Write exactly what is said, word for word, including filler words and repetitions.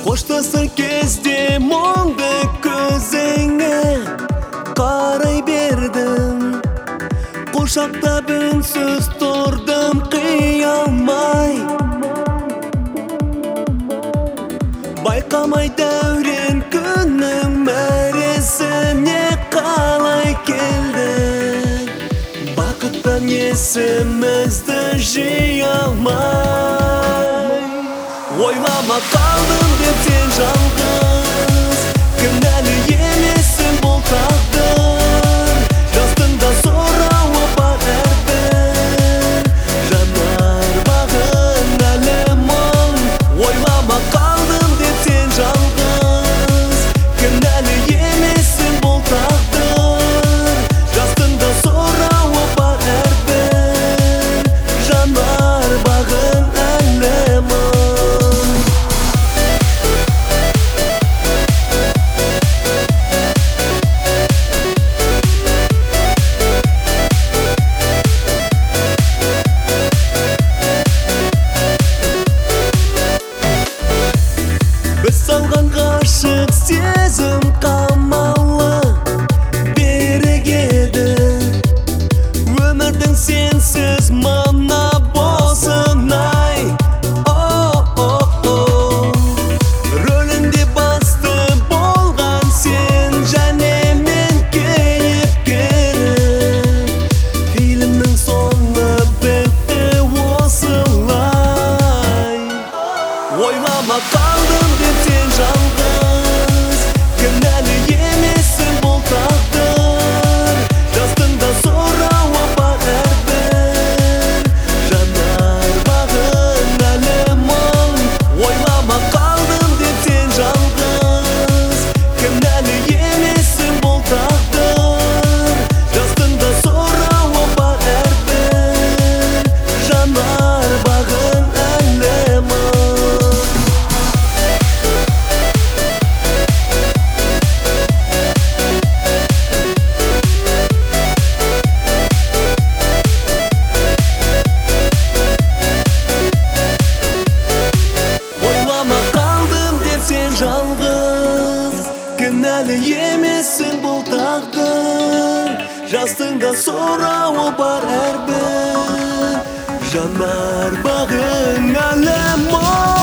Қоштасар кезде мұңды көзіңе қарай бердім. Құшақтап үнсіз тұрдым, қия алмай. Байқамай дәурен күннің мәресіне қалай келдік. Бақыттан есімізді жия алмай. Ойлама қалдым деп сен жалғыз, кінәлі емессің бұл тағдыр. Жастыңда сұрауы бар әрбір, жанар бағын әлі мұң. Ойлама қалдым деп сен жалғыз, кінәлі емессің бұл тағдыр. Жастыңда сұрауы бар әрбір, жанар бағын әлі мұң. Біз салған ғашық сезім қамалы берік еді. Өмірдің сенсіз мына босынай. Рөлінде басты болған сен және мен кейіпкерім. Фильмнің соңы бітті осылай. Ойлама қалдым деп сен жалғыз, кінәлі емессің бұл тағдыр. Жастыңда сұрауы бар әрбір, жанар бағын әлі мұң. Ойлама қалдым деп сен жалғыз, кінәлі емессің бұл тағдыр. Жастыңда сұрауы бар әрбір, жанар бағын әлі мұң. Ойлама қалдым деп сен жалғыз, кінәлі емессің бұл тағдыр. Жастыңда сұрауы бар әрбір, жанар бағың әлі мұң.